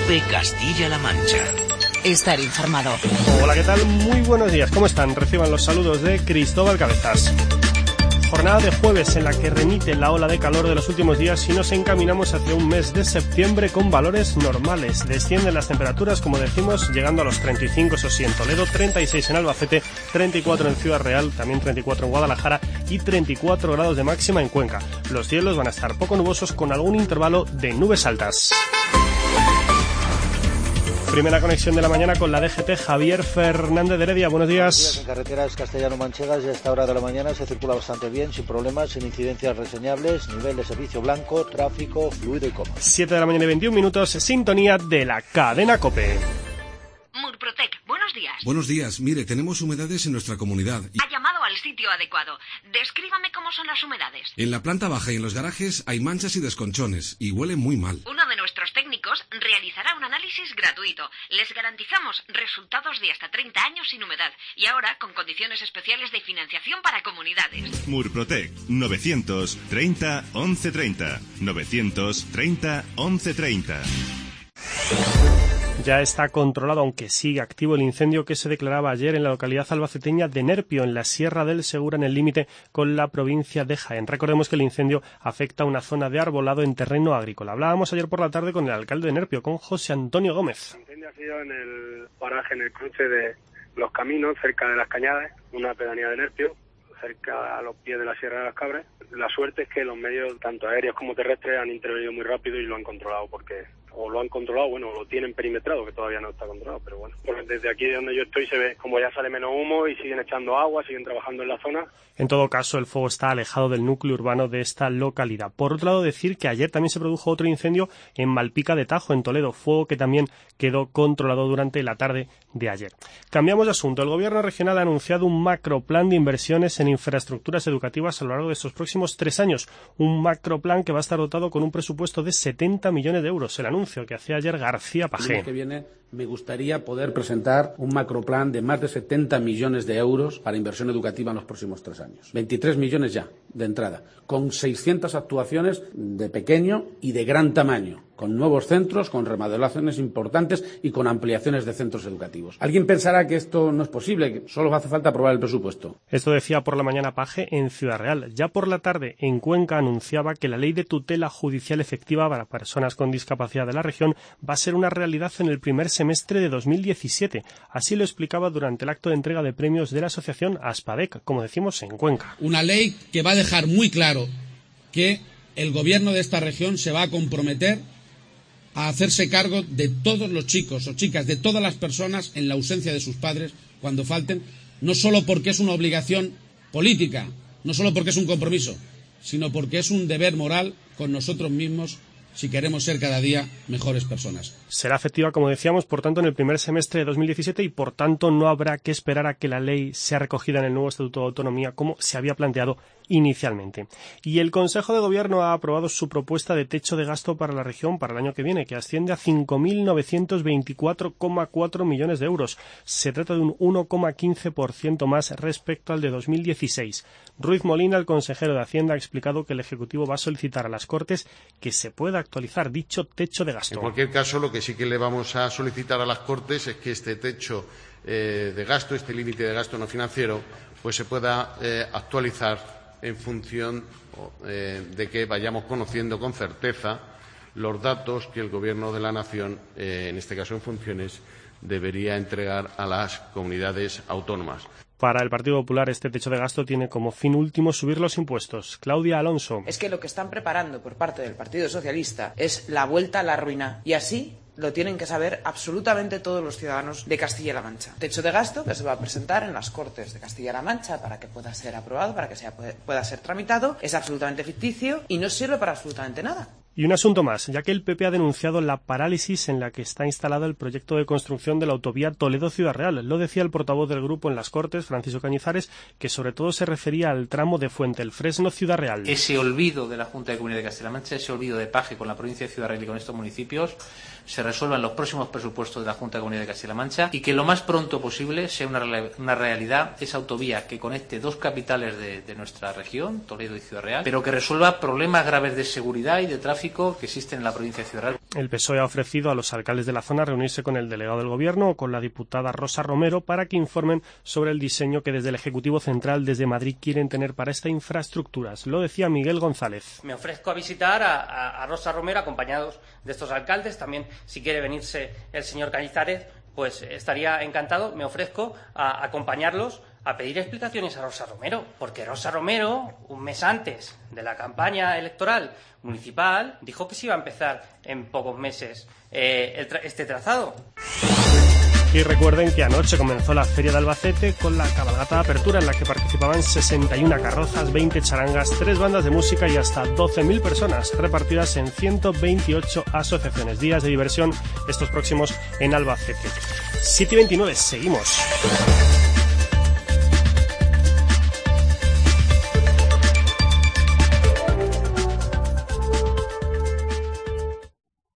COPE Castilla-La Mancha. Estar informado. Hola, ¿qué tal? Muy buenos días. ¿Cómo están? Reciban los saludos de Cristóbal Cabezas. Jornada de jueves en la que remite la ola de calor de los últimos días y nos encaminamos hacia un mes de septiembre con valores normales. Descienden las temperaturas, como decimos, llegando a los 35, eso sí, en Toledo, 36 en Albacete, 34 en Ciudad Real, también 34 en Guadalajara y 34 grados de máxima en Cuenca. Los cielos van a estar poco nubosos con algún intervalo de nubes altas. Primera conexión de la mañana con la DGT. Javier Fernández de Heredia, buenos días. Buenos días. En carreteras castellano-manchegas y a esta hora de la mañana se circula bastante bien, sin problemas, sin incidencias reseñables, nivel de servicio blanco, tráfico, fluido y cómodo. 7 de la mañana y 21 minutos, sintonía de la cadena COPE. Murprotec, buenos días. Buenos días, mire, tenemos humedades en nuestra comunidad. Ha llamado al sitio adecuado. Descríbame cómo son las humedades. En la planta baja y en los garajes hay manchas y desconchones y huele muy mal. Uno de nuestros técnicos realizará un análisis gratuito. Les garantizamos resultados de hasta 30 años sin humedad y ahora con condiciones especiales de financiación para comunidades. Murprotec, 930 1130. 930 1130. Ya está controlado, aunque sigue activo, el incendio que se declaraba ayer en la localidad albaceteña de Nerpio, en la Sierra del Segura, en el límite con la provincia de Jaén. Recordemos que el incendio afecta a una zona de arbolado en terreno agrícola. Hablábamos ayer por la tarde con el alcalde de Nerpio, con José Antonio Gómez. El incendio ha sido en el paraje, en el cruce de los caminos, cerca de las Cañadas, una pedanía de Nerpio, cerca a los pies de la Sierra de las Cabras. La suerte es que los medios, tanto aéreos como terrestres, han intervenido muy rápido y lo han controlado, lo tienen perimetrado, que todavía no está controlado, pero bueno. Porque desde aquí de donde yo estoy se ve como ya sale menos humo y siguen echando agua, siguen trabajando en la zona. En todo caso, el fuego está alejado del núcleo urbano de esta localidad. Por otro lado, decir que ayer también se produjo otro incendio en Malpica de Tajo, en Toledo, fuego que también quedó controlado durante la tarde de ayer. Cambiamos de asunto. El Gobierno regional ha anunciado un macroplan de inversiones en infraestructuras educativas a lo largo de estos próximos 3 años. Un macroplan que va a estar dotado con un presupuesto de 70 millones de euros. El anuncio que hacía ayer García Pagé. El año que viene me gustaría poder presentar un macroplan de más de 70 millones de euros para inversión educativa en los próximos 3 años. 23 millones ya, de entrada, con 600 actuaciones de pequeño y de gran tamaño, con nuevos centros, con remodelaciones importantes y con ampliaciones de centros educativos. Alguien pensará que esto no es posible, que solo hace falta aprobar el presupuesto. Esto decía por la mañana Pagé en Ciudad Real. Ya por la tarde, en Cuenca, anunciaba que la ley de tutela judicial efectiva para personas con discapacidad de la región va a ser una realidad en el primer semestre de 2017. Así lo explicaba durante el acto de entrega de premios de la asociación Aspadec, como decimos en Cuenca. Una ley que va a dejar muy claro que el gobierno de esta región se va a comprometer a hacerse cargo de todos los chicos o chicas, de todas las personas en la ausencia de sus padres cuando falten, no solo porque es una obligación política, no solo porque es un compromiso, sino porque es un deber moral con nosotros mismos si queremos ser cada día mejores personas. Será efectiva, como decíamos, por tanto, en el primer semestre de 2017 y, por tanto, no habrá que esperar a que la ley sea recogida en el nuevo Estatuto de Autonomía como se había planteado inicialmente. Y el Consejo de Gobierno ha aprobado su propuesta de techo de gasto para la región para el año que viene, que asciende a 5.924,4 millones de euros. Se trata de un 1,15% más respecto al de 2016. Ruiz Molina, el consejero de Hacienda, ha explicado que el Ejecutivo va a solicitar a las Cortes que se pueda actualizar dicho techo de gasto. En cualquier caso, lo que sí que le vamos a solicitar a las Cortes es que este techo de gasto, este límite de gasto no financiero, pues se pueda actualizar en función de que vayamos conociendo con certeza los datos que el Gobierno de la Nación, en este caso en funciones, debería entregar a las comunidades autónomas. Para el Partido Popular, este techo de gasto tiene como fin último subir los impuestos. Claudia Alonso. Es que lo que están preparando por parte del Partido Socialista es la vuelta a la ruina. Y así lo tienen que saber absolutamente todos los ciudadanos de Castilla-La Mancha. Techo de gasto que se va a presentar en las Cortes de Castilla-La Mancha para que pueda ser aprobado, para que pueda ser tramitado. Es absolutamente ficticio y no sirve para absolutamente nada. Y un asunto más, ya que el PP ha denunciado la parálisis en la que está instalado el proyecto de construcción de la autovía Toledo-Ciudad Real. Lo decía el portavoz del grupo en las Cortes, Francisco Cañizares, que sobre todo se refería al tramo de Fuente el Fresno-Ciudad Real. Ese olvido de la Junta de Comunidad de Castilla-La Mancha, ese olvido de Paje con la provincia de Ciudad Real y con estos municipios, se resuelva en los próximos presupuestos de la Junta de Comunidad de Castilla-La Mancha y que lo más pronto posible sea una realidad esa autovía que conecte dos capitales de nuestra región, Toledo y Ciudad Real, pero que resuelva problemas graves de seguridad y de tráfico tráfico que existen en la provincia de Ciudad Real. El PSOE ha ofrecido a los alcaldes de la zona reunirse con el delegado del Gobierno o con la diputada Rosa Romero para que informen sobre el diseño que desde el Ejecutivo Central, desde Madrid, quieren tener para esta infraestructuras. Lo decía Miguel González. Me ofrezco a visitar a Rosa Romero acompañados de estos alcaldes. También, si quiere venirse el señor Cañizares, pues estaría encantado. Me ofrezco a acompañarlos a pedir explicaciones a Rosa Romero, porque Rosa Romero, un mes antes de la campaña electoral municipal, dijo que se iba a empezar en pocos meses este trazado. Y recuerden que anoche comenzó la Feria de Albacete con la cabalgata de apertura en la que participaban 61 carrozas, 20 charangas, 3 bandas de música y hasta 12.000 personas repartidas en 128 asociaciones. Días de diversión estos próximos en Albacete. 7:29, seguimos.